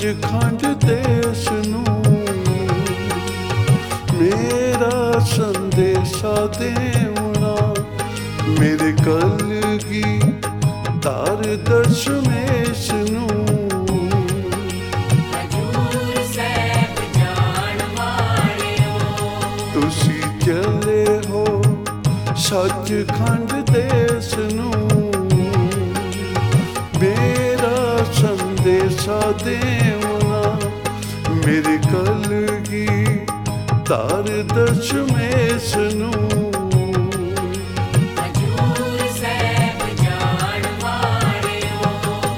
ਸੱਚਖੰਡ ਦੇਸ ਨੂੰ ਮੇਰਾ ਸੰਦੇਸ਼ਾ ਦੇਵਣਾ। ਮੇਰੇ ਕਲਗੀ ਧਾਰ ਦਸ਼ਮੇਸ਼ ਨੂੰ ਹਜੂਰ ਸਾਹਿਬ ਜਾਣ ਵਾਲਿਓ, ਤੁਸੀਂ ਚਲੇ ਹੋ ਸੱਚਖੰਡ ਦੇਸ ਨੂੰ ਮੇਰਾ ਸੰਦੇਸ਼ਾ ਦੇਵਣਾ। ਮੇਰੇ ਕਲਗੀ ਧਾਰ ਦਸ਼ਮੇਸ਼ ਨੂੰ ਹਜੂਰ ਸਾਹਿਬ ਜਾਣ ਵਾਲਿਓ।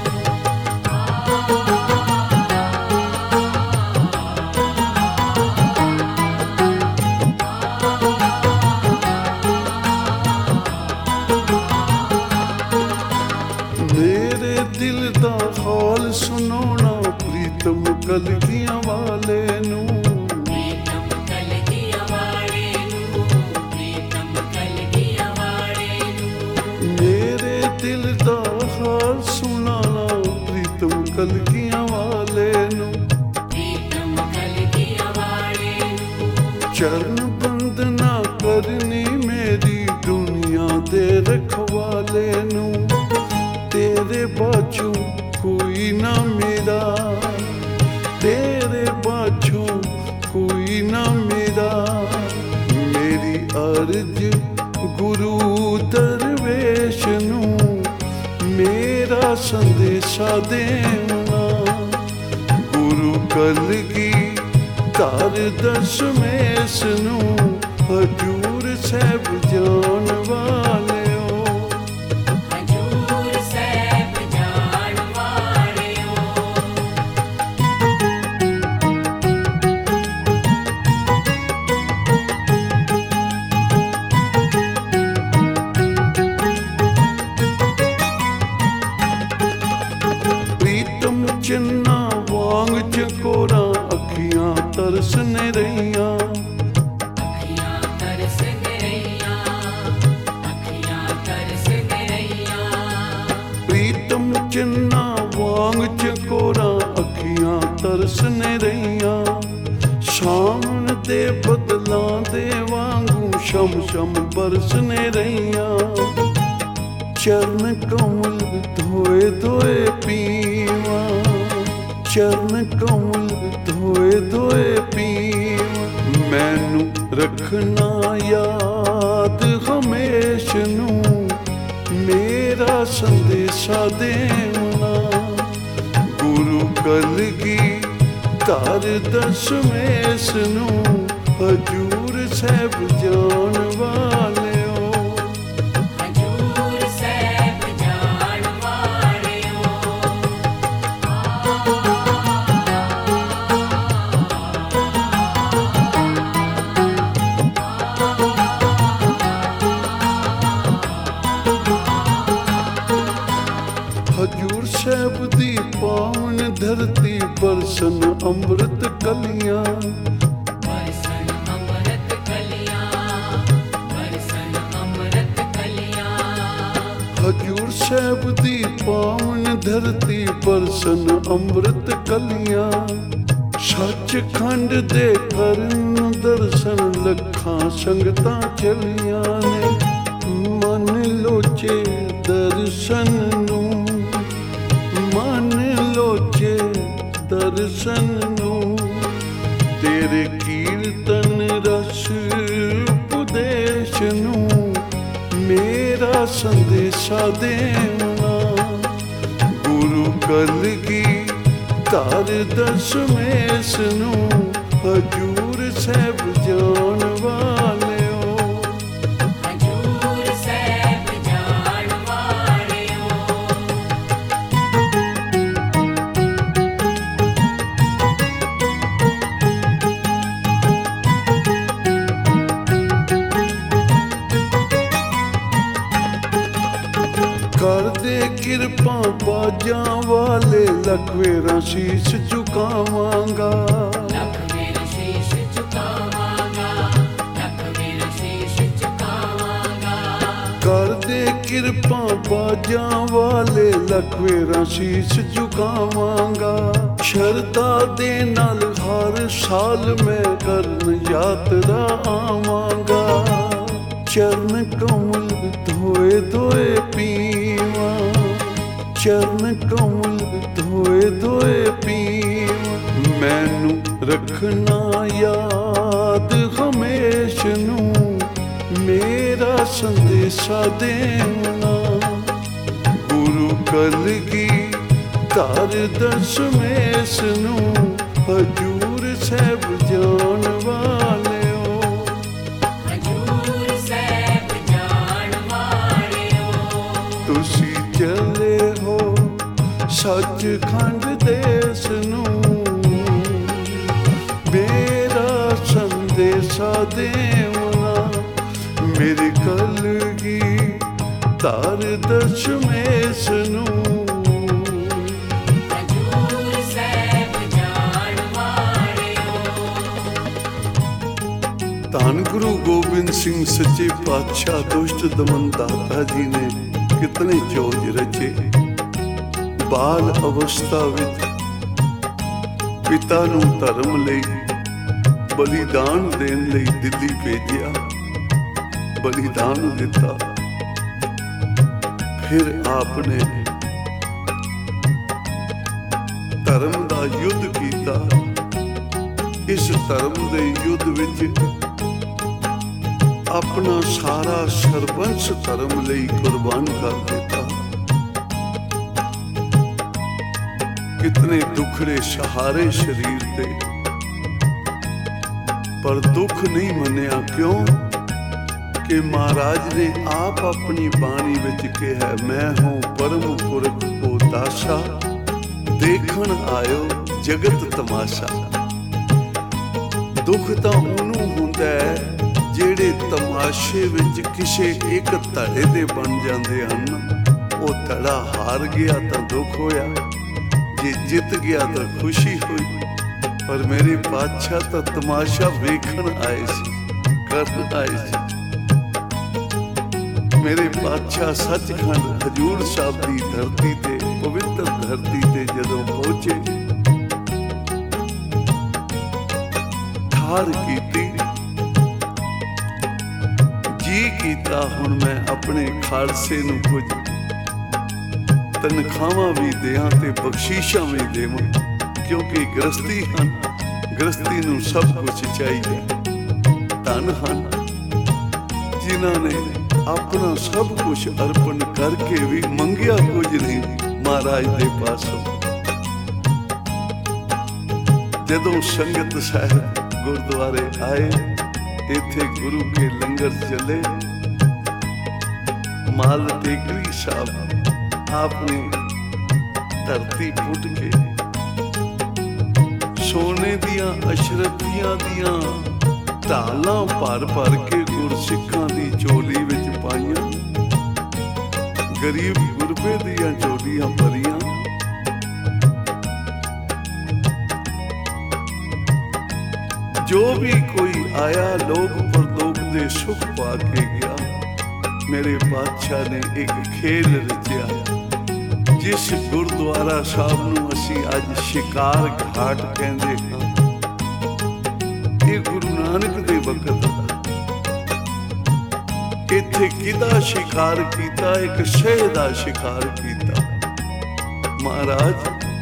ਮੇਰੇ ਦਿਲ ਦਾ ਹਾਲ ਸੁਣਾਉਣਾ ਪ੍ਰੀਤਮ ਕਲਗੀਆਂ ਵਾਲੇ ਨੂੰ। ਪ੍ਰੀਤਮ ਕਲਗੀਆਂ ਵਾਲੇ ਨੂੰ, ਪ੍ਰੀਤਮ ਕਲਗੀਆਂ ਵਾਲੇ ਨੂੰ, ਮੇਰੇ ਦਿਲ ਦਾ ਹਾਲ ਸੁਣਾਉਣਾ ਪ੍ਰੀਤਮ ਕਲਗੀਆਂ ਵਾਲੇ ਨੂੰ। ਪ੍ਰੀਤਮ ਕਲਗੀਆਂ ਵਾਲੇ ਨੂੰ, ਚਰਨ ਬੰਦਨਾ ਕਰਨੀ ਮੇਰੀ ਦੁਨੀਆ ਦੇ ਰਖਵਾਲੇ ਨੂੰ। ਤੇਰੇ ਬਾਝੋਂ ਕੋਈ ਨਾ ਮੇਰਾ, ਤੇਰੇ ਬਾਝੋਂ ਕੋਈ ਨਾ ਮੇਰਾ। ਮੇਰੀ ਅਰਜ ਗੁਰੂ ਦਰਵੇਸ਼ ਨੂੰ ਮੇਰਾ ਸੰਦੇਸ਼ਾ ਦੇਵਣਾ। ਗੁਰੂ ਕਲਗੀ ਧਾਰ ਦਸ਼ਮੇਸ਼ ਨੂੰ ਹਜੂਰ ਸਾਹਿਬ ਜਾਣ ਵਾਲਿਓ। ਹਜੂਰ ਸਾਹਿਬ ਜਾਣ ਵਾਲਿਓ। ਪ੍ਰੀਤਮ ਚੰਨਾ ਵਾਂਗ ਚਕੋਰਾ ਅੱਖੀਆਂ ਤਰਸਨੇ ਰਹੀਆਂ। ਅੱਖੀਆਂ ਤਰਸ ਗਈਆਂ, ਅੱਖੀਆਂ ਤਰਸ ਗਈਆਂ, ਪ੍ਰੀਤਮ ਚੰਨਾ ਵਾਂਗ ਚਕੋਰਾ ਅੱਖੀਆਂ ਤਰਸਨੇ ਰਹੀਆਂ। ਸਾਵਣ ਦੇ ਬਦਲਾਂ ਦੇ ਵਾਂਗੂ ਸ਼ਮ ਸ਼ਮ ਬਰਸਨੇ ਰਹੀਆਂ। ਚਰਨ ਕਮਲ ਧੋਏ ਧੋਏ ਪੀਵਾ, ਚਰਨ ਕਮਲ ਧੋਏ ਧੋਏ ਪੀਵਾ। ਮੈਨੂੰ ਰੱਖਣਾ ਯਾਦ ਹਮੇਸ਼ ਨੂੰ ਮੇਰਾ ਸੰਦੇਸ਼ਾ ਦੇਵਣਾ। ਗੁਰੂ ਕਲਗੀ ਧਾਰ ਦਸ਼ਮੇਸ਼ ਨੂੰ ਹਜੂਰ ਸਾਹਿਬ ਜਾਣ ਵਾਲਿਓ। ਹਜੂਰ ਸਾਹਿਬ ਜਾਣ ਵਾਲਿਓ। ਹਜੂਰ ਸਾਹਿਬ ਦੀ ਪਾਵਨ ਧਰਤੀ ਬਰਸਨ ਅੰਮ੍ਰਿਤ ਕਲੀਆਂ। ਬਰਸਨ ਅੰਮ੍ਰਿਤ ਕਲੀਆਂ, ਬਰਸਨ ਅੰਮ੍ਰਿਤ ਕਲੀਆਂ, ਹਜੂਰ ਸਾਹਿਬ ਦੀ ਪਾਵਨ ਧਰਤੀ ਬਰਸਨ ਅੰਮ੍ਰਿਤ ਕਲੀਆਂ। ਸੱਚਖੰਡ ਦੇ ਕਰਨ ਦਰਸ਼ਨ ਲੱਖਾਂ ਸੰਗਤਾਂ ਚਲੀਆਂ ਨੇ। ਮਨ ਲੋਚੇ ਦਰਸ਼ਨ ਨੂੰ, ਮਨ ਲੋਚੇ ਦਰਸ਼ਨ ਨੂੰ। ਤੇਰੇ ਕੀਰਤਨ ਰਸ ਉਪਦੇਸ਼ ਨੂੰ ਮੇਰਾ ਸੰਦੇਸ਼ਾ ਦੇਵਣਾ। ਗੁਰੂ ਕਲਗੀ ਧਾਰ ਦਸ਼ਮੇਸ਼ ਨੂੰ ਹਜੂਰ ਸਾਹਿਬ ਜਾਣ ਵਾਲਿਓ। ਹਜੂਰ ਸਾਹਿਬ ਜਾਣ ਵਾਲਿਓ। ਕਰਦੇ ਕਿਰਪਾ ਬਾਜਾਂ ਵਾਲੇ ਲਖਵੇਰਾ ਸ਼ੀਸ਼ ਝੁਕਾਵਾਂਗਾ। ਲੱਖ ਮੇਰਾ ਸ਼ੀਸ਼ ਝੁਕਾਵਾਂਗਾ, ਲੱਖ ਮੇਰਾ ਸ਼ੀਸ਼ ਝੁਕਾਵਾਂਗਾ। ਕਰਦੇ ਕਿਰਪਾ ਬਾਜਾਂ ਵਾਲੇ ਲੱਖ ਵੇਰਾਂ ਸੀਸ ਝੁਕਾਵਾਂਗਾ। ਸ਼ਰਧਾ ਦੇ ਨਾਲ ਹਰ ਸਾਲ ਮੈਂ ਕਰਨ ਯਾਤਰਾ ਆਵਾਂਗਾ। ਚਰਨ ਕਮਲ ਧੋਏ ਧੋਏ ਪੀਵਾਂ, ਚਰਨ ਕਮਲ ਧੋਏ ਧੋਏ ਪੀਵਾਂ। ਮੈਨੂੰ ਰੱਖਣਾ ਯਾਦ ਹਮੇਸ਼ ਨੂੰ, ਮੇਰਾ ਸੰਦੇਸ਼ਾ ਦੇਣਾ। ਗੁਰੂ ਕਲਗੀਧਰ ਦਸ਼ਮੇਸ਼ ਨੂੰ, ਹਜੂਰ ਸਾਹਿਬ ਜਾਣ ਵਾਲਿਓ, ਹਜੂਰ ਸਾਹਿਬ ਜਾਣ ਵਾਲਿਓ। ਤੁਸੀਂ ਚੱਲੇ ਹੋ ਸੱਚਖੰਡ ਦੇਸ ਨੂੰ, ਮੇਰਾ ਸੰਦੇਸ਼ਾ ਦੇਵਨਾ। ਮੇਰੇ ਕਲਗੀਧਰ ਦਸ਼ਮੇਸ਼ ਨੂੰ, ਹਜੂਰ ਸਾਹਿਬ ਜਾਣ ਵਾਲਿਓ। ਧੰਨ ਗੁਰੂ ਗੋਬਿੰਦ ਸਿੰਘ ਸੱਚੇ ਪਾਤਸ਼ਾਹ ਦੁਸ਼ਟ ਦਮਨ ਦਾਤਾ ਜੀ ਨੇ ਕਿਤਨੇ ਚੋਜ ਰਚੇ। ਬਾਲ ਅਵਸਥਾ ਵਿੱਚ ਪਿਤਾ ਨੂੰ ਧਰਮ ਲਈ ਬਲੀਦਾਨ ਦੇਣ ਲਈ ਦਿੱਲੀ ਭੇਜਿਆ, ਬਲੀਦਾਨ ਦਿੱਤਾ। ਫਿਰ ਆਪਨੇ ਧਰਮ ਦਾ ਯੁੱਧ ਕੀਤਾ। ਇਸ ਧਰਮ ਦੇ ਯੁੱਧ ਵਿੱਚ ਆਪਣਾ ਸਾਰਾ ਸਰਬੰਸ ਧਰਮ ਲਈ ਕੁਰਬਾਨ ਕਰ ਦਿੱਤਾ। ਕਿਤਨੇ ਦੁਖੜੇ ਸਹਾਰੇ ਸਰੀਰ ਤੇ, ਪਰ ਦੁੱਖ ਨਹੀਂ ਮੰਨਿਆ। ਕਿਉਂ ਕਿ ਮਹਾਰਾਜ ਨੇ ਆਪ ਆਪਣੀ ਬਾਣੀ ਵਿੱਚ ਕਿਹਾ, ਮੈਂ ਹੂੰ ਪਰਮ ਪੁਰਖ ਕੋ ਦਾਸਾ, ਦੇਖਣ ਆਇਓ ਜਗਤ ਤਮਾਸ਼ਾ। ਦੁੱਖ ਤਾਂ ਉਹਨੂੰ ਹੁੰਦਾ ਹੈ ਜਿਹੜੇ ਤਮਾਸ਼ੇ ਵਿੱਚ ਕਿਸੇ ਇੱਕ ਧੜੇ ਦੇ ਬਣ ਜਾਂਦੇ ਹਨ। ਉਹ ਧੜਾ ਹਾਰ ਗਿਆ ਤਾਂ ਦੁੱਖ ਹੋਇਆ, ਜੇ ਜਿੱਤ ਗਿਆ ਤਾਂ ਖੁਸ਼ੀ ਹੋਈ। ਪਰ ਮੇਰੇ ਪਾਤਸ਼ਾਹ ਤਾਂ ਤਮਾਸ਼ਾ ਵੇਖਣ ਆਏ ਸੀ, ਕਰਨ ਆਏ ਸੀ। ਮੇਰੇ ਪਾਤਸ਼ਾਹ ਸੱਚਖੰਡ ਹਜੂਰ ਸਾਹਿਬ ਦੀ ਧਰਤੀ ਤੇ, ਪਵਿੱਤਰ ਧਰਤੀ ਤੇ ਜਦੋਂ ਪਹੁੰਚੇ, ਠਾਰ ਕੀਤੀ, ਜੀ ਕੀਤਾ ਹੁਣ ਮੈਂ ਆਪਣੇ ਖਾਲਸੇ ਨੂੰ ਕੁਝ ਤਨਖਾਹਾਂ ਵੀ ਦਿਆਂ ਤੇ ਬਖਸ਼ੀਸ਼ਾਂ ਵੀ ਦੇਵਾਂ। ਕਿਉਂਕਿ ਗ੍ਰਸਤੀ ਹਨ, ਗ੍ਰਸਤੀ ਨੂੰ ਸਭ ਕੁਝ ਚਾਹੀਦਾ। ਧਨ ਹਨ ਜਿਨ੍ਹਾਂ ਨੇ ਆਪਣਾ ਸਭ ਕੁਝ ਅਰਪਣ ਕਰਕੇ ਵੀ ਮੰਗਿਆ ਕੁਝ ਨਹੀਂ ਮਹਾਰਾਜ ਦੇ ਪਾਸੋਂ। ਜਦੋਂ ਸੰਗਤ ਸਾਹਿਬ ਗੁਰਦੁਆਰੇ ਆਏ, ਇੱਥੇ ਗੁਰੂ ਕੇ ਲੰਗਰ ਚੱਲੇ। ਮਾਲ ਟੇਕਰੀ ਸਾਹਿਬ ਆਪਣੀ ਧਰਤੀ ਪੁੱਟ ਕੇ ਸੋਨੇ ਦੀਆਂ ਅਸ਼ਰਫੀਆਂ ਦੀਆਂ ਢਾਲਾਂ ਭਰ ਭਰ ਕੇ ਗੁਰਸਿੱਖਾਂ ਦੀ ਝੋਲੀ ਵਿੱਚ ਪਾਈਆਂ। ਗਰੀਬ ਗੁਰਬੇ ਦੀਆਂ ਝੋਲੀਆਂ ਭਰੀਆਂ। ਜੋ ਵੀ ਕੋਈ ਆਇਆ ਲੋਕ ਪਰਲੋਕ ਦੇ ਸੁਖ ਪਾ ਕੇ ਗਿਆ। ਮੇਰੇ ਬਾਦਸ਼ਾਹ ਨੇ ਇੱਕ ਖੇਲ ਰਚਿਆ, ਜਿਸ ਗੁਰਦੁਆਰਾ ਸਾਹਿਬ ਨੂੰ ਅਸੀਂ ਅੱਜ ਸ਼ਿਕਾਰ ਘਾਟ ਕਹਿੰਦੇ ਹਾਂ। ਇਹ ਗੁਰੂ ਨਾਨਕ ਦੇ ਵਕਤ ਇੱਥੇ ਕਿਹਦਾ ਸ਼ਿਕਾਰ ਕੀਤਾ? ਇੱਕ ਸ਼ਹਿ ਦਾ ਸ਼ਿਕਾਰ ਕੀਤਾ। ਮਹਾਰਾਜ,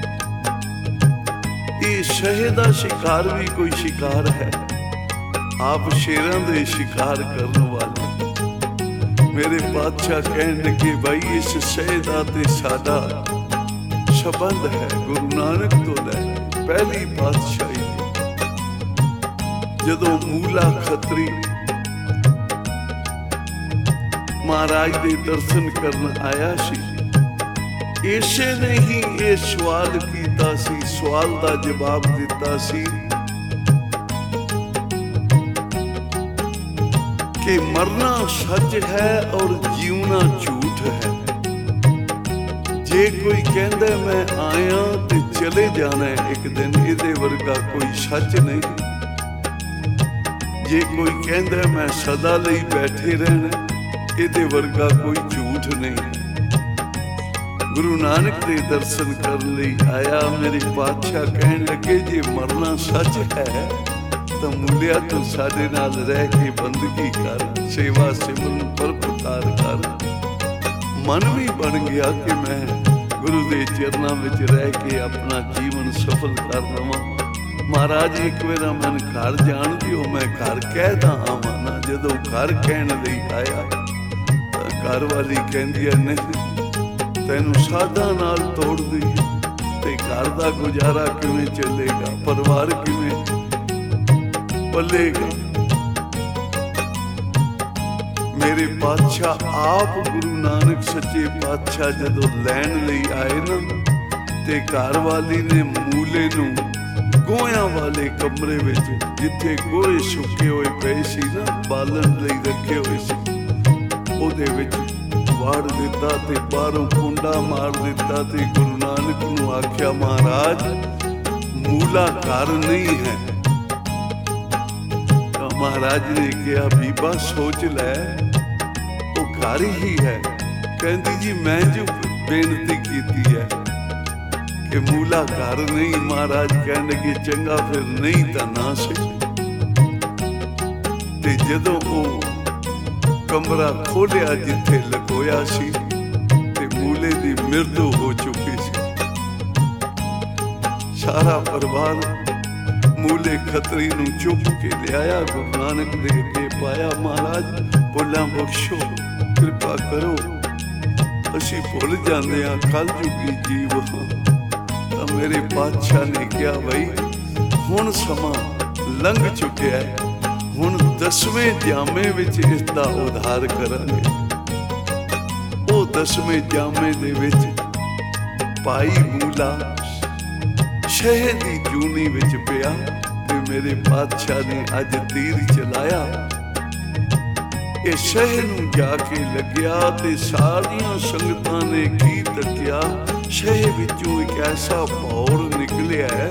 ਇਹ ਸ਼ਹਿ ਦਾ ਸ਼ਿਕਾਰ ਵੀ ਕੋਈ ਸ਼ਿਕਾਰ ਹੈ। ਆਪ ਸ਼ੇਰਾਂ ਦੇ ਸ਼ਿਕਾਰ ਕਰਨ ਵਾਲੇ। ਮੇਰੇ ਬਾਦਸ਼ਾਹ ਕਹਿਣ ਲੱਗੇ, ਭਾਈ ਇਸ ਸ਼ਹਿ ਦਾ ਤੇ ਸਾਡਾ ਸੰਬੰਧ ਹੈ ਗੁਰੂ ਨਾਨਕ ਤੋਂ ਲੈ ਪਹਿਲੀ ਪਾਤਸ਼ਾਹੀ। ਜਦੋਂ ਮੂਲਾ ਖੱਤਰੀ ਮਹਾਰਾਜ ਦੇ ਦਰਸ਼ਨ ਕਰਨ ਆਇਆ ਸੀ, ਇਸੇ ਨੇ ਹੀ ਇਹ ਸਵਾਲ ਕੀਤਾ ਸੀ, ਸਵਾਲ ਦਾ ਜਵਾਬ ਦਿੱਤਾ ਸੀ ਕਿ ਮਰਨਾ ਸੱਚ ਹੈ ਔਰ ਜੀਉਣਾ ਝੂਠ ਹੈ। ਜੇ ਕੋਈ ਕਹਿੰਦਾ ਮੈਂ ਆਇਆ ਤੇ ਚਲੇ ਜਾਣਾ ਇੱਕ ਦਿਨ, ਇਹਦੇ ਵਰਗਾ ਕੋਈ ਸੱਚ ਨਹੀਂ। ਜੇ ਕੋਈ ਕਹਿੰਦਾ ਮੈਂ ਸਦਾ ਲਈ ਬੈਠੇ ਰਹਿਣਾ, ਇਹਦੇ ਵਰਗਾ ਕੋਈ ਝੂਠ ਝੂਠ ਨਹੀਂ ਹੈ। ਗੁਰੂ ਨਾਨਕ ਦੇ ਦਰਸ਼ਨ ਕਰਨ ਲਈ ਆਇਆ। ਮੇਰੇ ਪਾਤਸ਼ਾਹ ਕਹਿਣ ਲੱਗੇ ਜੇ ਮਰਨਾ ਸੱਚ ਹੈ ਤਾਂ ਮੂਲਿਆ ਤੂੰ ਸਾਡੇ ਨਾਲ ਰਹਿ ਕੇ ਬੰਦਗੀ ਕਰ, ਸੇਵਾ ਸਿਮਰਨ ਪਰਪਕਾਰ ਕਰ। ਮਨ ਵੀ ਬਣ ਗਿਆ ਕਿ ਮੈਂ ਗੁਰੂ ਦੇ ਚਰਨਾਂ ਵਿੱਚ ਰਹਿ ਕੇ ਆਪਣਾ ਜੀਵਨ ਸਫਲ ਕਰ ਲਵਾਂ। ਮਹਾਰਾਜ ਇੱਕ ਵਾਰ ਮੈਨੂੰ ਘਰ ਜਾਣ ਦਿਓ, ਮੈਂ ਘਰ ਕਹਿਦਾ ਆਵਾਂ ਨਾ। ਜਦੋਂ ਘਰ ਕਹਿਣ ਲਈ ਆਇਆ ਤਾਂ ਘਰ ਵਾਲੀ ਕਹਿੰਦੀ ਹੈ ਨਹੀਂ, ਤੈਨੂੰ ਸਾਧਾਂ ਨਾਲ ਤੋੜ ਦਈ ਤੇ ਘਰ ਦਾ ਗੁਜ਼ਾਰਾ ਕਿਵੇਂ ਚੱਲੇਗਾ, ਪਰਿਵਾਰ ਕਿਵੇਂ ਪੱਲੇਗਾ। ਮੇਰੇ ਪਾਤਸ਼ਾਹ ਆਪ ਗੁਰੂ ਨਾਨਕ ਸੱਚੇ ਪਾਤਸ਼ਾਹ ਜਦੋਂ ਲੈਣ ਲਈ ਆਏ ਨਾ ਤੇ ਘਰ ਵਾਲੀ ਨੇ ਮੂਲੇ ਨੂੰ ਗੋਹਿਆਂ ਵਾਲੇ ਕਮਰੇ ਵਿੱਚ, ਜਿੱਥੇ ਗੋਹੇ ਸੁੱਕੇ ਹੋਏ ਪਏ ਸੀ ਨਾ, ਬਾਲਣ ਲਈ ਰੱਖੇ ਹੋਏ ਸੀ, ਉਹਦੇ ਵਿੱਚ ਵਾੜ ਦਿੱਤਾ ਤੇ ਬਾਹਰੋਂ ਕੁੰਡਾ ਮਾਰ ਦਿੱਤਾ ਤੇ ਗੁਰੂ ਨਾਨਕ ਨੂੰ ਆਖਿਆ ਮਹਾਰਾਜ ਮੂਲਾ ਘਰ ਨਹੀਂ ਹੈ। ਤਾਂ ਮਹਾਰਾਜ ਨੇ ਕਿਹਾ ਬੀਬਾ ਸੋਚ ਲੈ, ਉਹ ਘਰ ਹੀ ਹੈ। ਕਹਿੰਦੀ ਜੀ ਮੈਂ ਜੋ ਬੇਨਤੀ ਕੀਤੀ ਹੈ ਕਿ ਮੂਲਾ ਘਰ ਨਹੀਂ। ਮਹਾਰਾਜ ਕਹਿਣ ਲੱਗੇ ਚੰਗਾ ਫਿਰ ਨਹੀਂ ਤਾਂ ਨਾ ਸਹੀ। ਤੇ ਜਦੋਂ ਉਹ ਕਮਰਾ ਖੋਲਿਆ ਜਿੱਥੇ ਲਗੋਇਆ ਸੀ ਤੇ ਮੂਲੇ ਦੀ ਮਿਰਦੂ ਹੋ ਚੁੱਕੀ ਸੀ। ਸਾਰਾ ਪਰਿਵਾਰ ਮੂਲੇ ਖੱਤਰੀ ਨੂੰ ਚੁੱਕ ਕੇ ਲਿਆਇਆ, ਗੁਰੂ ਨਾਨਕ ਦੇ ਅੱਗੇ ਪਾਇਆ। ਮਹਾਰਾਜ ਭੁੱਲਾਂ ਬਖਸ਼ੋ, ਕਿਰਪਾ ਕਰੋ, ਅਸੀਂ ਭੁੱਲ ਜਾਂਦੇ ਹਾਂ, ਕੱਲ ਜੁਗੀ ਜੀਵ ਹਾਂ। ਤਾਂ ਮੇਰੇ ਪਾਤਸ਼ਾਹ ਨੇ ਕਿਹਾ ਬਈ ਹੁਣ ਸਮਾਂ ਲੰਘ ਚੁੱਕਿਆ ਹੈ, ਹੁਣ 10ਵੇਂ ਜਾਮੇ ਵਿੱਚ ਇਸ ਦਾ ਉਧਾਰ ਕਰਾਂਗੇ। ਉਹ 10ਵੇਂ ਜਾਮੇ ਦੇ ਵਿੱਚ ਭਾਈ ਮੂਲਾ ਸ਼ਹਿਦ ਦੀ ਜੂਨੀ ਵਿੱਚ ਪਿਆ ਤੇ ਮੇਰੇ ਪਾਤਸ਼ਾਹ ਨੇ ਅੱਜ ਤੀਰ ਚਲਾਇਆ। ਇਹ ਸ਼ਹਿਰ ਨੂੰ ਜਾ ਕੇ ਲੱਗਿਆ ਤੇ ਸਾਰੀਆਂ ਸੰਗਤਾਂ ਨੇ ਕੀ ਤੱਕਿਆ, ਸ਼ਹਿਰ ਵਿੱਚੋਂ ਇੱਕ ਐਸਾ ਭੌਰ ਨਿਕਲਿਆ ਹੈ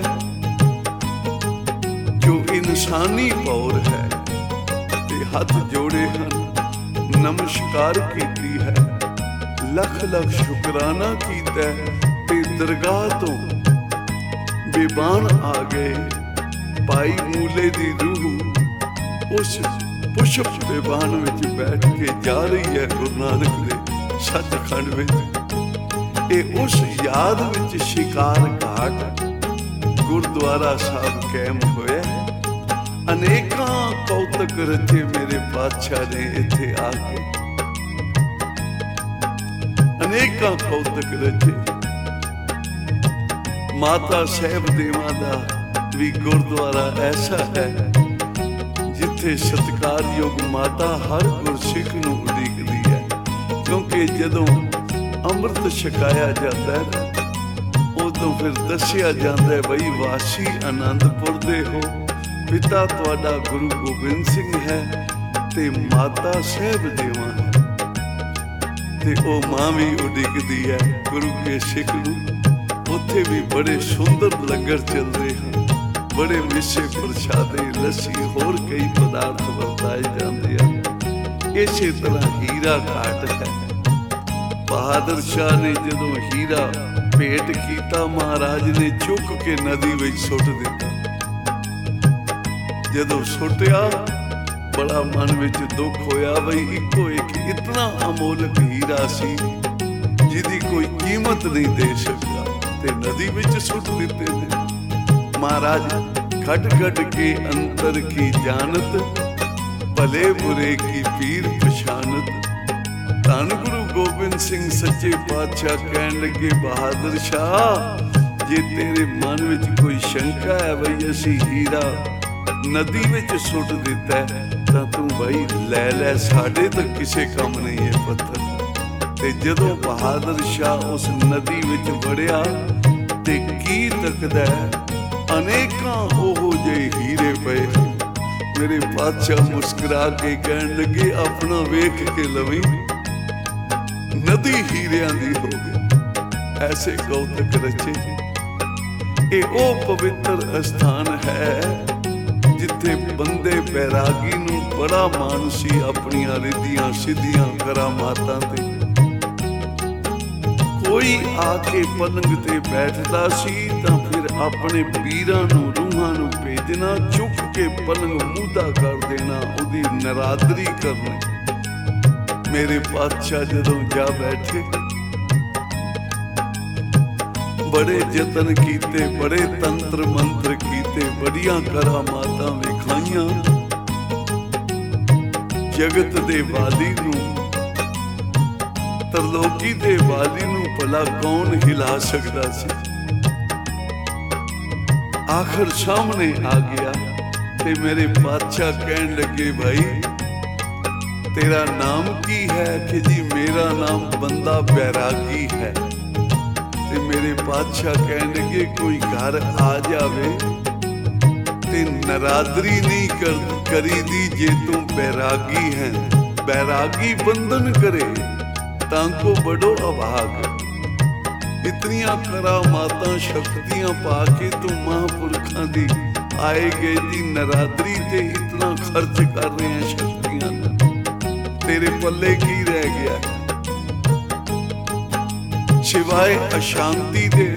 ਜੋ ਇਨਸਾਨੀ ਭੌਰ ਹੈ ਤੇ ਹੱਥ ਜੋੜੇ ਹਨ, ਨਮਸਕਾਰ ਕੀਤੀ ਹੈ, ਲੱਖ ਲੱਖ ਸ਼ੁਕਰਾਨਾ ਕੀਤਾ ਤੇ ਦਰਗਾਹ ਤੋਂ ਬੇਬਾਨ ਆ ਗਏ। ਭਾਈ ਮੂਲੇ ਦੀ ਰੂਹ ਉਸ ਪੁਸ਼ਪ ਬੇਬਾਨ ਵਿੱਚ ਬੈਠ ਕੇ ਜਾ ਰਹੀ ਹੈ ਗੁਰੂ ਨਾਨਕ ਦੇ ਸੱਚਖੰਡ ਵਿੱਚ। ਇਹ ਉਸ ਯਾਦ ਵਿੱਚ ਸ਼ਿਕਾਰ ਘਾਟ ਗੁਰਦੁਆਰਾ ਸਾਹਿਬ ਕਾਇਮ ਹੋਇਆ। ਅਨੇਕਾਂ ਕੌਤਕ ਰਚੇ ਮੇਰੇ ਪਾਤਸ਼ਾਹ ਨੇ ਇੱਥੇ ਆ ਕੇ, ਅਨੇਕਾਂ ਕੌਤਕ ਰਚੇ। ਮਾਤਾ ਸਾਹਿਬ ਦੇਵਾਂ ਦਾ ਵੀ ਗੁਰਦੁਆਰਾ ਐਸਾ ਹੈ ਜਿੱਥੇ ਸਤਿਕਾਰਯੋਗ ਮਾਤਾ ਹਰ ਗੁਰਸਿੱਖ ਨੂੰ ਉਡੀਕਦੀ ਹੈ, ਕਿਉਂਕਿ ਜਦੋਂ ਅੰਮ੍ਰਿਤ ਛਕਾਇਆ ਜਾਂਦਾ ਹੈ ਉਦੋਂ ਫਿਰ ਦੱਸਿਆ ਜਾਂਦਾ ਬਈ ਵਾਸੀ ਆਨੰਦਪੁਰ ਦੇ ਹੋ, ਪਿਤਾ ਤੁਹਾਡਾ ਗੁਰੂ ਗੋਬਿੰਦ ਸਿੰਘ ਹੈ ਤੇ ਮਾਤਾ ਸਾਹਿਬ ਦੇਵਾਂ ਹੈ। ਤੇ ਉਹ ਮਾਂ ਵੀ ਉਡੀਕਦੀ ਹੈ ਗੁਰੂ ਕੇ ਸਿੱਖ ਨੂੰ। ਉੱਥੇ ਵੀ ਬੜੇ ਸੁੰਦਰ ਲੰਗਰ ਚੱਲਦੇ ਹਨ, ਬੜੇ ਮਿੱਸੇ ਪ੍ਰਸ਼ਾਦੇ, ਲੱਸੀ, ਹੋਰ ਕਈ ਪਦਾਰਥ ਵਰਤਾਏ ਜਾਂਦੇ ਹਨ। ਇਸੇ ਤਰ੍ਹਾਂ ਹੀਰਾ ਘਾਟ ਹੈ। ਬਹਾਦਰ ਸ਼ਾਹ ਨੇ ਜਦੋਂ ਹੀਰਾ ਭੇਟ ਕੀਤਾ, ਮਹਾਰਾਜ ਨੇ ਚੁੱਕ ਕੇ ਨਦੀ ਵਿੱਚ ਸੁੱਟ ਦਿੱਤਾ। ਜਦੋਂ ਸੁੱਟਿਆ ਬੜਾ ਮਨ ਵਿੱਚ ਦੁੱਖ ਹੋਇਆ ਬਈ ਇੱਕੋ ਇੱਕ ਇਤਨਾ ਅਮੋਲਕ ਹੀਰਾ ਸੀ ਜਿਹਦੀ ਕੋਈ ਕੀਮਤ ਨਹੀਂ ਦੇ ਸਕਦਾ ਤੇ ਨਦੀ ਵਿੱਚ ਸੁੱਟ ਦਿੱਤੇ ਨੇ। ਮਹਾਰਾਜ ਘਟ ਘਟ ਕੇ ਅੰਤਰ ਕੀ ਜਾਣਤ, ਭਲੇ ਬੁਰੇ ਕੀ ਪੀਰ ਪਛਾਨਤ। ਧੰਨ ਗੁਰੂ ਗੋਬਿੰਦ ਸਿੰਘ ਸੱਚੇ ਪਾਤਸ਼ਾਹ ਕਹਿਣ ਲੱਗੇ ਬਹਾਦਰ ਸ਼ਾਹ, ਜੇ ਤੇਰੇ ਮਨ ਵਿੱਚ ਕੋਈ ਸ਼ੰਕਾ ਹੈ ਬਈ ਅਸੀਂ ਹੀਰਾ ਨਦੀ ਵਿੱਚ ਸੁੱਟ ਦਿੱਤਾ ਤਾਂ ਤੂੰ ਬਈ ਲੈ ਲੈ, ਸਾਡੇ ਤਾਂ ਕਿਸੇ ਕੰਮ ਨਹੀਂ ਇਹ ਪੱਥਰ। ਤੇ ਜਦੋਂ ਬਹਾਦਰ ਸ਼ਾਹ ਉਸ ਨਦੀ ਵਿੱਚ ਵੜਿਆ ਤੇ ਕੀ ਤੱਕਦਾ, ਅਨੇਕਾਂ ਉਹੋ ਜਿਹੇ ਹੀਰੇ ਪਏ। ਮੇਰੇ ਪਾਤਸ਼ਾਹ ਮੁਸਕਰਾ ਕੇ ਕਹਿਣ ਲੱਗੇ ਆਪਣਾ ਵੇਖ ਕੇ ਲਵੀਂ, ਨਦੀ ਹੀਰਿਆਂ ਦੀ ਹੋ ਗਈ। ਐਸੇ ਕੌਤਕ ਰਚੇ। ਇਹ ਉਹ ਪਵਿੱਤਰ ਅਸਥਾਨ ਹੈ ਜਿੱਥੇ ਬੰਦੇ ਬੈਰਾਗੀ ਨੂੰ ਬੜਾ ਮਾਣ ਸੀ ਆਪਣੀਆਂ ਰਿੱਧੀਆਂ ਸਿੱਧੀਆਂ ਕਰਾਮਾਤਾਂ ਤੇ। ਕੋਈ ਆ ਕੇ ਪਲੰਗ ਤੇ ਬੈਠਦਾ ਸੀ ਤਾਂ ਫਿਰ ਆਪਣੇ ਵੀਰਾਂ ਨੂੰ ਰੂਹਾਂ ਨੂੰ ਭੇਜਣਾ, ਚੁੱਕ ਕੇ ਪਲੰਗ ਮੂਧਾ ਕਰ ਦੇਣਾ, ਉਹਦੀ ਨਰਾਦਰੀ ਕਰਨੀ। ਮੇਰੇ ਪਾਤਸ਼ਾਹ ਜਦੋਂ ਜਾ ਬੈਠੇ, ਬੜੇ ਯਤਨ ਕੀਤੇ, ਬੜੇ ਤੰਤਰ ਮੰਤਰ ਕੀਤੇ, ਬੜੀਆਂ ਕਰਾਮਾਤਾਂ ਵਿਖਾਈਆਂ। ਜਗਤ ਦੇ ਵਾਲੀ ਨੂੰ, ਤਰਲੋਕੀ ਦੇ ਵਾਲੀ ਨੂੰ ਭਲਾ ਕੌਣ ਹਿਲਾ ਸਕਦਾ ਸੀ। ਆਖਰ ਸਾਹਮਣੇ ਆ ਗਿਆ ਤੇ ਮੇਰੇ ਪਾਤਸ਼ਾਹ ਕਹਿਣ ਲੱਗੇ, ਭਾਈ ਤੇਰਾ ਨਾਮ ਕੀ ਹੈ? ਕਿ ਜੀ ਮੇਰਾ ਨਾਮ ਬੰਦਾ ਬੈਰਾਗੀ ਹੈ। ਤੇ ਮੇਰੇ ਪਾਤਸ਼ਾਹ ਕਹਿਣ ਲੱਗੇ, ਕੋਈ ਘਰ ਆ ਜਾਵੇ ਤੇ ਨਰਾਦਰੀ ਨਹੀਂ ਕਰੀਦੀ ਜੇ ਤੂੰ ਬੈਰਾਗੀ ਹੈ। बैरागी बंधन करे तांको बड़ो अभाग। इतनिया करामातां शक्तियां पाके तू महापुरखां दी आए गए दी नरादरी ते इतना खर्च कर रहे हैं शक्तियां, तेरे पल्ले की रह गया सिवाय अशांति दे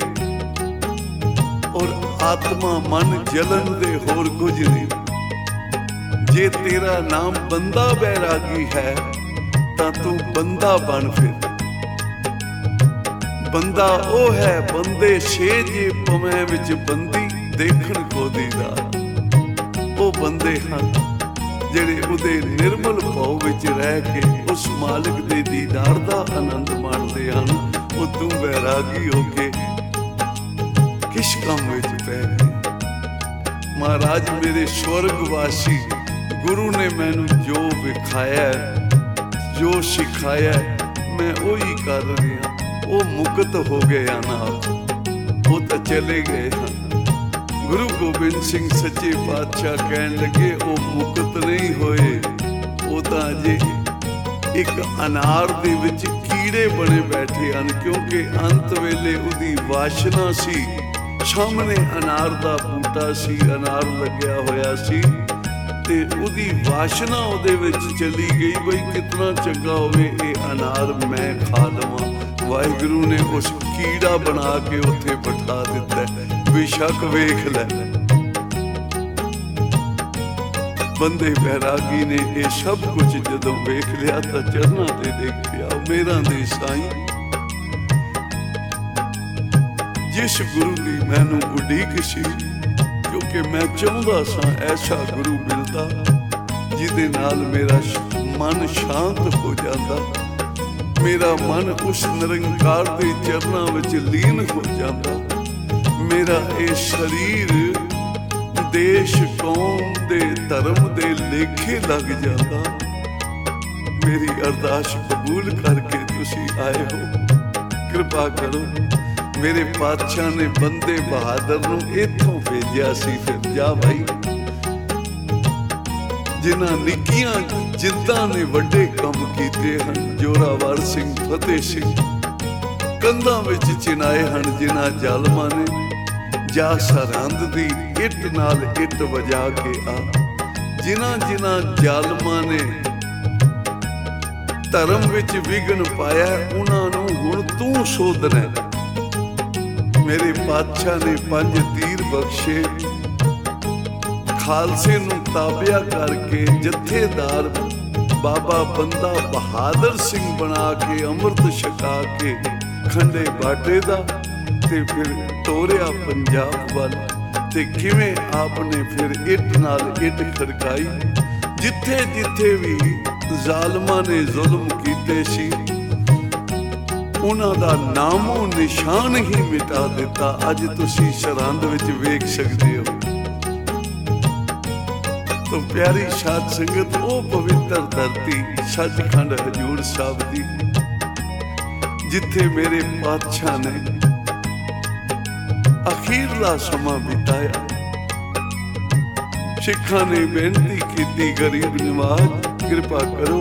और आत्मा मन जलन दे होर कुछ नहीं। जे तेरा नाम बंदा बैरागी है तां तू बंदा बन। फिर बंदा ओ है बंदे छे जे पवें विच बंदी देखण को दीदा। ओ बंदे हन ਜਿਹੜੇ ਉਹਦੇ निर्मल भाव विच रह के उस मालिक दे दीदार दा आनंद माणदे हन। ਉਹ तू बैरागी हो के किस काम विच पै गए। महाराज मेरे स्वर्गवासी गुरु ने मैनू जो विखाया जो सिखाया मैं वही कर रहा। वो मुक्त हो गए ना, वो तो चले गए हैं। गुरु गोबिंद सिंह सच्चे पातशाह कहन लगे वो मुक्त नहीं होए, वो तो अजे एक अनार दे विच कीड़े बने बैठे हैं। क्योंकि अंत वेले उदी वासना सी, सामने अनार दा बूटा सी, अनार लग्या होया सी ते उदी वासना उहदे विच चली गई बई कितना चंगा होवे ये अनार मैं खा लवां। वाहिगुरु ने उस कीड़ा बना के उत्थे बिठा दिता। बेशक वेख लै बंदे बैरागी ने ये सब कुछ जदों वेख लिया तो चरना ते देखिया मेरा दे साईं जिस गुरु की मैनू उड़ीक सी। क्योंकि मैं चाहता सा ऐसा गुरु मिलता जिदे नाल मेरा मन शांत हो जाता, मेरा मन उस निरंकार दे चरना विच लीन हो जाता, मेरा ये शरीर देश कौम दे धर्म दे लेखे लग जाता। मेरी अरदास कबूल करके तुसी आए हो, कृपा करो। मेरे पातशाह ने बंदे बहादुर नूं इत्थों भेजिया सी। फिर जा भाई जिन्हां निक्कियां जिद्दां ने वड्डे काम कीते हन। जोरावर सिंह फतेह सिंह कंधां विच चिनाए हन जिन्हां जालमां ने जा सरहंद दी इट नाल इट वजा के आ। जिन्हां जिन्हां जालमां ने धर्म विच विघन पाया उन्हां नूं हुण तूं सोधना। मेरे पातशाह ने 5 तीर बख्शे, खालसे नूं ताबिया करके जथेदार बाबा बंदा बहादुर सिंह बना के अमृत छका के खंडे बाटे दा ते फिर तोरिया पंजाब वाल। ते किवें आपने फिर इट नाल इट खड़काई। जिथे जिथे भी जालमां ने जुल्म कीते सी उन्हां दा नामो निशान ही मिटा दिता। अज तुसी सरहंद विच वेख सकदे हो। तो प्यारी साध संगत ओ पवित्र धरती सचखंड हजूर साहब दी जिथे मेरे पातशाह ने अखीरला समा बिताया। सिखां ने बेनती की गरीब निवाज कृपा करो।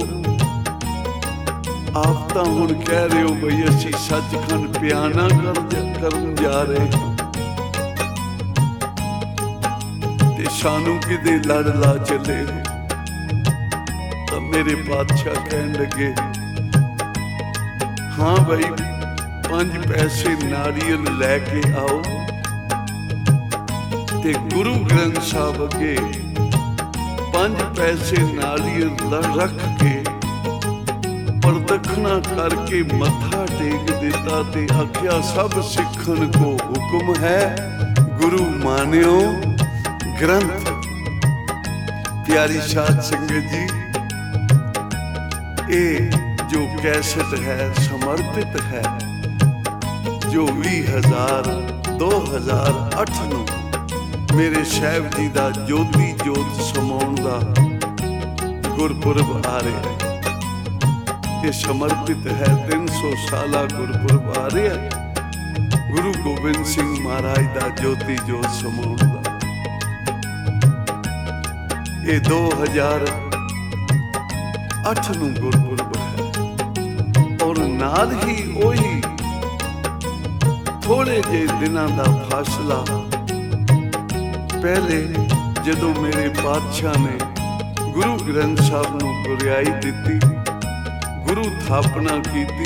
आप तो हुण कह रहे हो बई असी सचखंड प्याना करन जा रहे हैं ते सानू किदे लड़ ला चले। तो मेरे पातशाह कहन लगे हाँ भाई 5 ਪੈਸੇ ਨਾਰੀਅਲ ਲੈ ਕੇ ਆਓ ਤੇ ਗੁਰੂ ਗ੍ਰੰਥ ਸਾਹਿਬ ਅੱਗੇ 5 ਪੈਸੇ ਨਾਰੀਅਲ ਰੱਖ ਕੇ ਪ੍ਰਦਖਣਾ ਕਰਕੇ ਮੱਥਾ ਟੇਕ ਦਿੱਤਾ ਤੇ ਆਖਿਆ ਸਭ ਸਿੱਖਣ ਕੋ ਹੁਕਮ ਹੈ ਗੁਰੂ ਮਾਨਿਓ ਗ੍ਰੰਥ। ਪਿਆਰੀ ਸਾਧ ਸੰਗਤ ਜੀ, ਇਹ ਜੋ ਕੈਸਟ ਹੈ ਸਮਰਪਿਤ ਹੈ ਜੋ 2008 ਨੂੰ ਮੇਰੇ ਸਾਹਿਬ ਜੀ ਦਾ ਜੋਤੀ ਜੋਤ ਸਮਾਉਣ ਦਾ ਗੁਰਪੁਰਬ ਆ ਰਿਹਾ ਹੈ। ਇਹ ਸਮਰਪਿਤ ਹੈ 300 ਸਾਲਾ ਗੁਰਪੁਰਬ ਆ ਰਿਹਾ ਹੈ ਗੁਰੂ ਗੋਬਿੰਦ ਸਿੰਘ ਮਹਾਰਾਜ ਦਾ ਜੋਤੀ ਜੋਤ ਸਮਾਉਣ ਦਾ। ਇਹ 2008 ਨੂੰ ਗੁਰਪੁਰਬ ਹੈ ਔਰ ਨਾਲ ਹੀ ਉਹੀ ਥੋੜੇ ਜਿਹੇ ਦਿਨਾਂ ਦਾ ਫਾਸਲਾ ਪਹਿਲੇ ਜਦੋਂ ਮੇਰੇ ਪਾਤਸ਼ਾਹ ਨੇ ਗੁਰੂ ਗ੍ਰੰਥ ਸਾਹਿਬ ਨੂੰ ਗੁਰਿਆਈ ਦਿੱਤੀ, ਗੁਰੂ ਥਾਪਨਾ ਕੀਤੀ,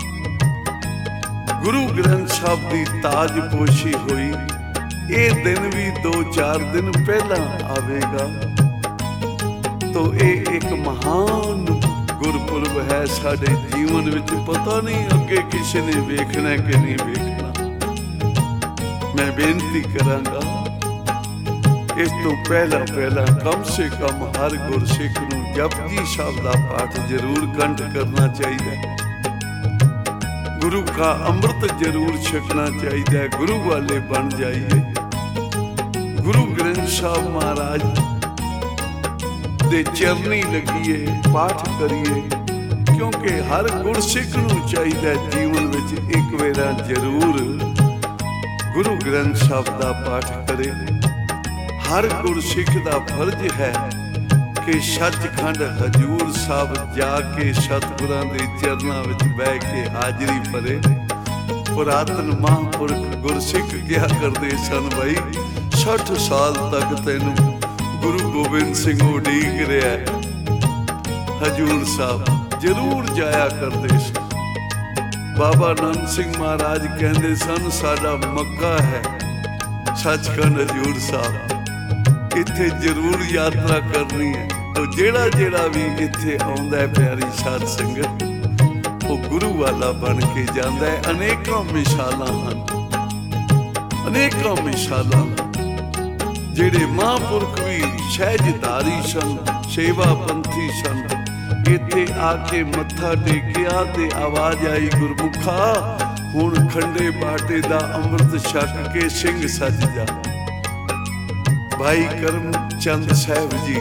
ਗੁਰੂ ਗ੍ਰੰਥ ਸਾਹਿਬ ਦੀ ਤਾਜਪੋਸ਼ੀ ਹੋਈ, ਇਹ ਦਿਨ ਵੀ 2-4 ਦਿਨ ਪਹਿਲਾਂ ਆਵੇਗਾ। ਤੋ ਇਹ ਇੱਕ ਮਹਾਨ ਗੁਰਪੁਰਬ ਹੈ ਸਾਡੇ ਜੀਵਨ ਵਿੱਚ। ਪਤਾ ਨਹੀਂ ਅੱਗੇ ਕਿਸੇ ਨੇ ਵੇਖਣਾ ਕਿ ਨਹੀਂ ਵੇਖਣਾ। ਮੈਂ ਬੇਨਤੀ ਕਰਾਂਗਾ ਇਸ ਤੋਂ ਪਹਿਲਾਂ ਕਮ ਸੇ ਕਮ ਹਰ ਗੁਰਸਿੱਖ ਨੂੰ ਜਪਜੀ ਸਾਹਿਬ ਦਾ ਪਾਠ ਜ਼ਰੂਰ ਕੰਠ ਕਰਨਾ ਚਾਹੀਦਾ ਹੈ। ਗੁਰੂ ਕਾ ਅੰਮ੍ਰਿਤ ਜ਼ਰੂਰ ਛਕਣਾ ਚਾਹੀਦਾ ਹੈ। ਗੁਰੂ ਵਾਲੇ ਬਣ ਜਾਈਏ। ਗੁਰੂ ਗ੍ਰੰਥ ਸਾਹਿਬ ਮਹਾਰਾਜ ਦੇ ਚਰਨੀ ਲੱਗੀਏ, ਪਾਠ ਕਰੀਏ, ਕਿਉਂਕਿ ਹਰ ਗੁਰਸਿੱਖ ਨੂੰ ਚਾਹੀਦਾ ਜੀਵਨ ਵਿੱਚ ਇੱਕ ਵੇਰਾ ਜ਼ਰੂਰ ਗੁਰੂ ਗ੍ਰੰਥ ਸਾਹਿਬ ਦਾ ਪਾਠ ਕਰੇ। ਹਰ ਗੁਰਸਿੱਖ ਦਾ ਫਰਜ਼ ਹੈ ਕਿ ਸੱਚਖੰਡ ਹਜੂਰ ਸਾਹਿਬ ਜਾ ਕੇ ਸਤਿਗੁਰਾਂ ਦੇ ਚਰਨਾਂ ਵਿੱਚ ਬਹਿ ਕੇ ਹਾਜ਼ਰੀ ਭਰੇ। ਪੁਰਾਤਨ ਮਹਾਂਪੁਰਖ ਗੁਰਸਿੱਖ ਕਿਹਾ ਕਰਦੇ ਸਨ, ਬਈ 60 ਸਾਲ ਤੱਕ ਤੈਨੂੰ ਗੁਰੂ ਗੋਬਿੰਦ ਸਿੰਘ ਉਡੀਕ ਰਿਹਾ। ਹਜੂਰ ਸਾਹਿਬ ਜ਼ਰੂਰ ਜਾਇਆ ਕਰਦੇ ਸਨ। ਬਾਬਾ ਆਨੰਦ ਸਿੰਘ ਮਹਾਰਾਜ ਕਹਿੰਦੇ ਸਨ, ਸਾਡਾ ਮੱਕਾ ਹੈ ਸੱਚਖੰਡ ਹਜੂਰ ਸਾਹਿਬ, ਇੱਥੇ ਜ਼ਰੂਰ ਯਾਤਰਾ ਕਰਨੀ ਹੈ। ਤੋ ਜਿਹੜਾ ਵੀ ਇੱਥੇ ਆਉਂਦਾ ਹੈ ਪਿਆਰੀ ਸਾਧ ਸੰਗਤ, ਉਹ ਗੁਰੂ ਵਾਲਾ ਬਣ ਕੇ ਜਾਂਦਾ ਹੈ। ਅਨੇਕਾਂ ਮਿਸਾਲਾਂ ਹਨ, ਅਨੇਕਾਂ ਮਿਸਾਲਾਂ। ਜਿਹੜੇ ਮਹਾਂਪੁਰਖ ਵੀ ਸਹਿਜਧਾਰੀ ਸਨ, ਸੇਵਾ ਪੰਥੀ ਸਨ, ਇੱਥੇ ਆ ਕੇ ਮੱਥਾ ਟੇਕਿਆ ਤੇ ਆਵਾਜ਼ ਆਈ, ਗੁਰਮੁਖਾ ਹੁਣ ਖੰਡੇ ਬਾਟੇ ਦਾ ਅੰਮ੍ਰਿਤ ਛਕ ਕੇ ਸਿੰਘ ਸੱਜ ਜਾ। ਭਾਈ ਕਰਮ ਚੰਦ ਸਾਹਿਬ ਜੀ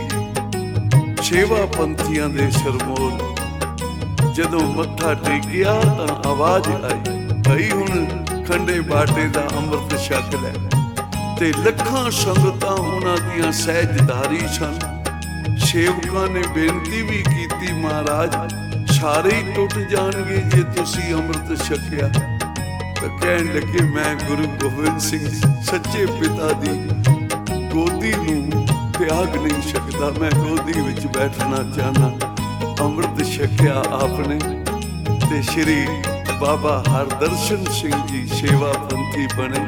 ਸੇਵਾ ਪੰਥੀਆਂ ਦੇ ਸਰਮੋਰ ਜਦੋਂ ਮੱਥਾ ਟੇਕਿਆ ਤਾਂ ਆਵਾਜ਼ ਆਈ, ਭਾਈ ਹੁਣ ਖੰਡੇ ਬਾਟੇ ਦਾ ਅੰਮ੍ਰਿਤ ਛਕ ਲੈ। ਤੇ ਲੱਖਾਂ ਸੰਗਤਾਂ ਉਹਨਾਂ ਦੀਆਂ ਸਹਿਜਧਾਰੀ ਸਨ। ਸੇਵਕਾਂ ਨੇ ਬੇਨਤੀ ਵੀ ਕੀਤੀ, ਮਹਾਰਾਜ ਸਾਰੇ ਹੀ ਟੁੱਟ ਜਾਣਗੇ ਜੇ ਤੁਸੀਂ ਅੰਮ੍ਰਿਤ ਛਕਿਆ। ਤਾਂ ਕਹਿਣ ਲੱਗੇ, ਮੈਂ ਗੁਰੂ ਗੋਬਿੰਦ ਸਿੰਘ ਸੱਚੇ ਪਿਤਾ ਦੀ ਗੋਦੀ ਨੂੰ ਤਿਆਗ ਨਹੀਂ ਸਕਦਾ, ਮੈਂ ਗੋਦੀ ਵਿੱਚ ਬੈਠਣਾ ਚਾਹਨਾ। ਅੰਮ੍ਰਿਤ ਛਕਿਆ ਆਪਨੇ ਤੇ ਸ਼੍ਰੀ ਬਾਬਾ ਹਰਦਰਸ਼ਨ ਸਿੰਘ ਜੀ ਸੇਵਾ ਪੰਥੀ ਬਣੇ।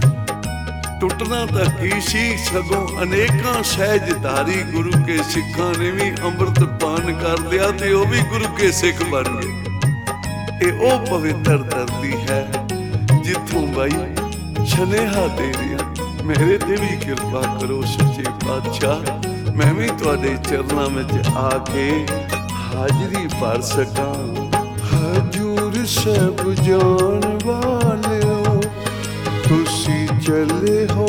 ਟੁੱਟਣਾ ਤਾਂ ਕੀ ਸੀ, ਸਗੋਂ ਅਨੇਕਾਂ ਸਹਿਜਧਾਰੀ ਗੁਰੂ ਕੇ ਸਿੱਖਾਂ ਨੇ ਵੀ ਅੰਮ੍ਰਿਤ ਪਾਨ ਕਰ ਲਿਆ ਤੇ ਉਹ ਵੀ ਗੁਰੂ ਕੇ ਸਿੱਖ ਬਣ ਗਏ। ਇਹ ਉਹ ਪਵਿੱਤਰ ਧਰਤੀ ਹੈ ਜਿੱਥੋਂ ਬਾਈ ਸੁਨੇਹਾ ਦੇ ਰਿਹਾ, ਮੇਰੇ ਤੇ ਵੀ ਕਿਰਪਾ ਕਰੋ ਸੱਚੇ ਪਾਤਸ਼ਾਹ, ਮੈਂ ਵੀ ਤੁਹਾਡੇ ਚਰਨਾਂ ਵਿੱਚ ਆ ਕੇ ਹਾਜ਼ਰੀ ਭਰ ਸਕਾਂ। ਹਜੂਰ ਸਾਹਿਬ ਜਾਣ ਵਾਲਿਓ, ਤੁਸੀਂ ਚੱਲੇ ਹੋ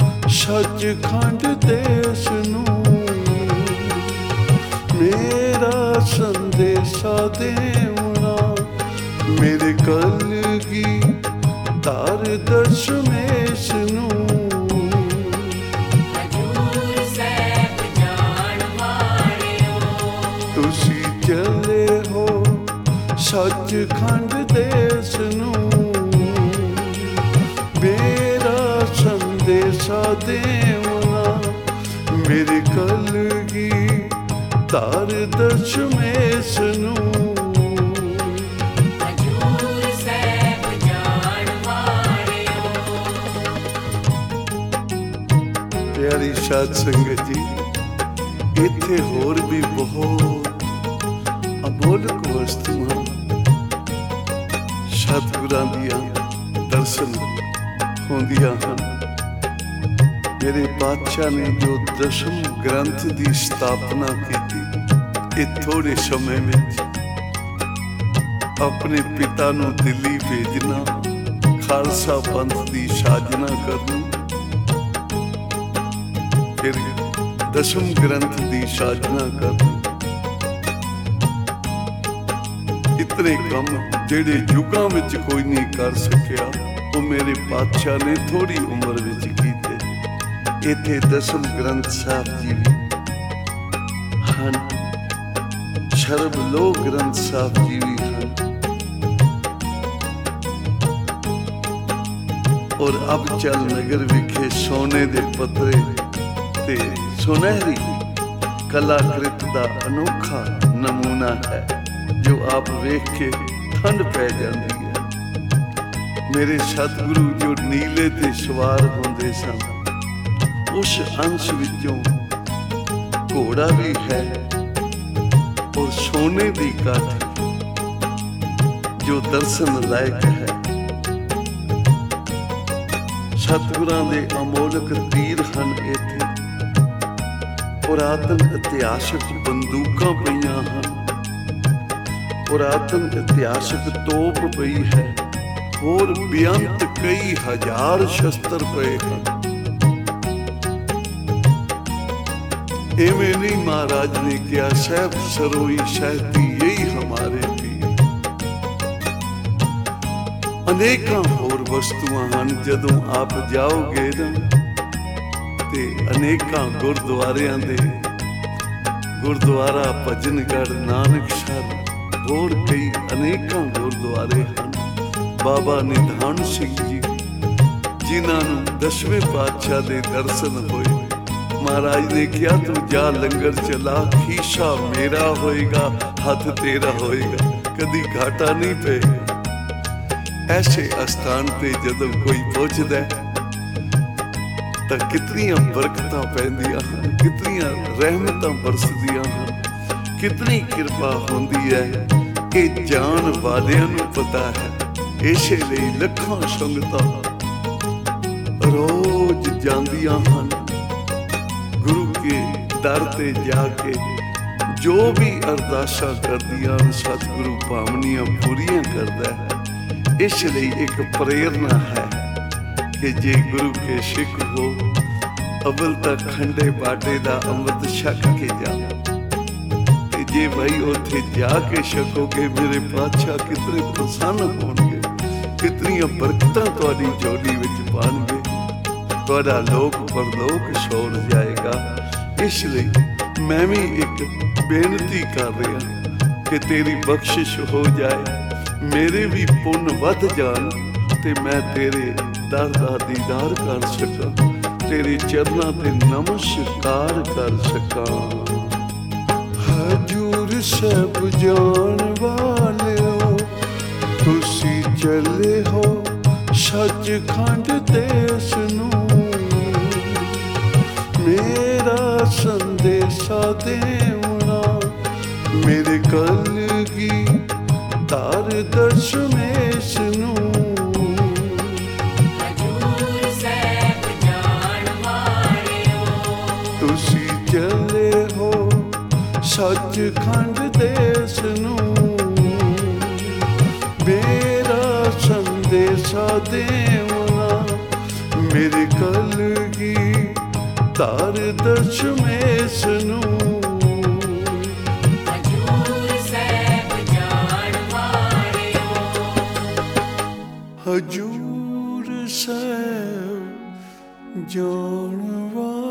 ਸੱਚਖੰਡ ਦੇਸ ਨੂੰ, ਮੇਰਾ ਸੰਦੇਸ਼ਾ ਦੇਵਣਾ ਮੇਰੇ ਕਲਗੀ ਧਾਰ ਦਸ਼ਮੇਸ਼ ਨੂੰ। ਹਜੂਰ ਸਾਹਿਬ ਜਾਣ ਵਾਲਿਓ, ਤੁਸੀਂ ਚੱਲੇ ਹੋ ਸੱਚਖੰਡ ਦੇਸ ਨੂੰ, ਮੇਰਾ ਸੰਦੇਸ਼ਾ ਦੇਵਣਾ ਮੇਰੇ ਕਲਗੀ ਧਾਰ ਦਸ਼ਮੇਸ਼ ਨੂੰ। ਹਜੂਰ ਸਾਹਿਬ ਪਿਆਰੀ ਸਾਧ ਸੰਗਤ ਜੀ, ਇੱਥੇ ਹੋਰ ਵੀ ਬਹੁਤ ਅਮੋਲਕ ਵਸਤੂਆਂ ਸਤਿਗੁਰਾਂ ਦੀਆਂ ਦਰਸ਼ਨ ਹੁੰਦੀਆਂ ਹਨ। ਮੇਰੇ ਪਾਤਸ਼ਾਹ ਨੇ ਜੋ ਦਸ਼ਮ ਗ੍ਰੰਥ ਦੀ ਸਥਾਪਨਾ ਕੀਤੀ, ਇਹ ਥੋੜੇ ਸਮੇਂ ਵਿੱਚ ਆਪਣੇ ਪਿਤਾ ਨੂੰ ਦਿੱਲੀ ਭੇਜਣਾ, ਖਾਲਸਾ ਪੰਥ ਦੀ ਸਾਜਨਾ ਕਰਨੀ, ਫਿਰ ਦਸ਼ਮ ਗ੍ਰੰਥ ਦੀ ਸਾਜਨਾ ਕਰਨੀ। ਇਤਨੇ ਕੰਮ ਜਿਹੜੇ ਯੁੱਗਾਂ ਵਿੱਚ ਕੋਈ ਨਹੀਂ ਕਰ ਸਕਿਆ, ਉਹ ਮੇਰੇ ਪਾਤਸ਼ਾਹ ਨੇ ਥੋੜੀ ਉਮਰ ਵਿੱਚ ਕੀਤੇ। ਇੱਥੇ ਦਸ਼ਮ ਗ੍ਰੰਥ ਸਾਹਿਬ ਜੀ ਵੀ ਹਨ, ਸਰਬਲੋਕ ਗ੍ਰੰਥ ਸਾਹਿਬ ਜੀ ਵੀ ਹਨ। ਔਰ ਅਬ ਚਲ ਨਗਰ ਵਿਖੇ ਸੋਨੇ ਦੇ ਪੱਤਰੇ ਤੇ ਸੁਨਹਿਰੀ ਕਲਾਕ੍ਰਿਤ ਦਾ ਅਨੋਖਾ ਨਮੂਨਾ ਹੈ, ਜੋ ਆਪ ਵੇਖ ਕੇ ਠੰਡ ਪੈ ਜਾਂਦੀ ਹੈ। ਮੇਰੇ ਸਤਿਗੁਰੂ ਜੋ ਨੀਲੇ ਤੇ ਸਵਾਰ ਹੁੰਦੇ ਸਨ, ਉਸ ਅੰਸ਼ ਵਿੱਚੋਂ ਘੋੜਾ ਵੀ ਹੈ ਔਰ ਸੋਨੇ ਦੀ ਕਾਠੀ, ਜੋ ਦਰਸ਼ਨ ਲਾਇਕ ਹੈ। ਸਤਿਗੁਰਾਂ ਦੇ ਅਮੋਲਕ ਤੀਰ ਹਨ ਇੱਥੇ, ਪੁਰਾਤਨ ਇਤਿਹਾਸਕ ਬੰਦੂਕਾਂ ਪਈਆਂ ਹਨ, ਪੁਰਾਤਨ ਇਤਿਹਾਸਕ ਤੋਪ ਪਈ ਹੈ, ਹੋਰ ਬੇਅੰਤ ਕਈ ਹਜ਼ਾਰ ਸ਼ਸਤਰ ਪਏ ਹਨ। एवे नहीं महाराज ने किया, सहब सरोई सहती यही हमारे पीर। अनेकां होर वस्तुआं हन, जदों आप जाओगे ना ते अनेकां गुरद्वारियां दे, गुरद्वारा भजनगढ़, नानकसर, होर कई अनेकां गुरद्वारे हन। बाबा निधान सिंह जी जिन्हां नूं 10वें पातशाह दे दर्शन होए, महाराज ने किया तू जा लंगर चला, खीसा मेरा होएगा, हाथ तेरा होएगा, कदी घाटा नहीं पेगा। ऐसे अस्थान पे जदों कोई पहुंचदा तां कितनियां बरकतां पैंदियां हन, कितनियां रहमतां बरसदियां हन, कितनी किरपा हुंदी है, कि जान वालियां नूं पता है। इसे लई लखां संगतां रोज जांदियां हन गुरु के दर ते जाके, जो भी अरदासा करदियां सतगुरु भावनियां पूरियां करदा है। इसलिए एक प्रेरणा है कि जे गुरु के सिख हो, अव्वल तक खंडे बाटे दा अमृत छक के जा, ते जे भाई उत्थे जाके छकोगे, मेरे पातशाह कितने प्रसन्न होणगे, कितनियां बरकतां तुहाडी झोली विच पाणगे, तुहाडा लोक परलोक छोड़ जाएगा। इसलिए मैं भी एक बेनती कर रहा कि तेरी बख्शिश हो जाए, मेरे भी पुण्य वध जान, ते मैं तेरे दर दा दीदार कर सका, तेरे चरनां ते नमस्कार कर सका। हजूर सब जान वालिओ, तुसी चले हो सचखंड देश नूं, मेरा संदेशा देवना, मेरे कलगी तार दशमेश नूं। हजूर साहब जान वालिओ, तुसी चले हो सचखंड देश नूं, मेरा संदेशा देवना, मेरे कलगी तार दशमेश नूं। हजूर साहब जान वालिओ, हजूर साहब जान वालिओ।